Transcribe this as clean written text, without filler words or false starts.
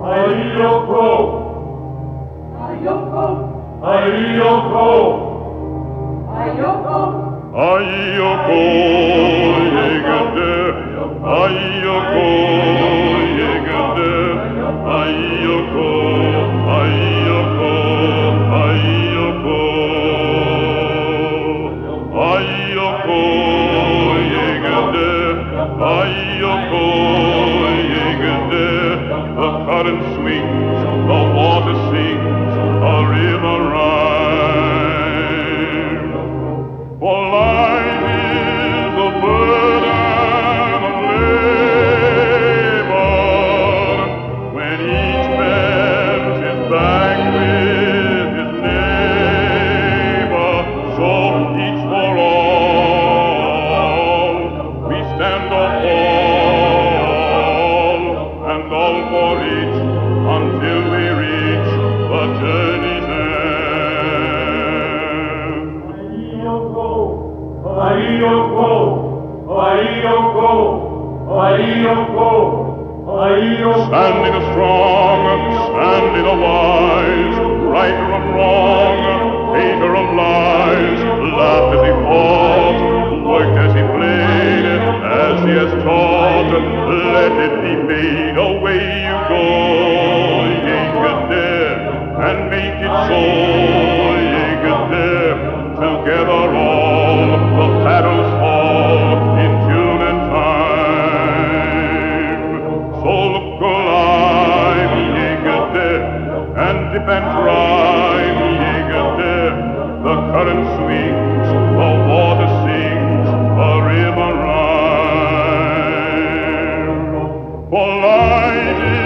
Ayoko, Ayoko, Ayoko, Ayoko, Ayoko, yegede, Ayoko, yegede, Ayoko, Ayoko, Ayoko, Ayoko, yegede, Ayoko, yegede. The current swings, the water sings, a river rhymes. For life is a burden of labor, when each bends his back with his neighbor. So each for all, we stand or fall, and all for each, until we reach the journey's end. Ayoko, Ayoko, Ayoko, Ayoko. Standing a strong, standing a wise, righter of wrong, hater of lies, laughed as he fought, worked as he played, as he has taught. Let it be made, away you go, Yegede, and make it so, Yegede. Together all the petals fall in tune and time. So look alive, Yegede, and dip and thrive, Yegede. The current swings, the water sings, the river rhymes. For light